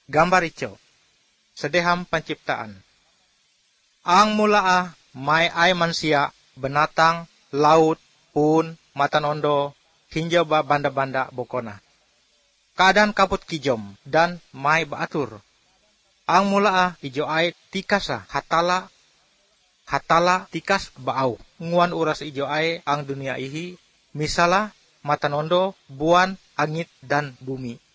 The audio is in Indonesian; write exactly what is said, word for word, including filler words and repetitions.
Gambar ijo. Sedeham penciptaan. Ang mulaa may ay manusia, benatang, laut, pun, matanondo, hinjo ba banda-banda bokona. Keadaan kaput kijom dan may baatur. Ang mulaa ijo ay tikasa hatala, hatala tikas baau. Nguan uras ijo ay ang dunia ihi, misala, matanondo, buan, angit, dan bumi.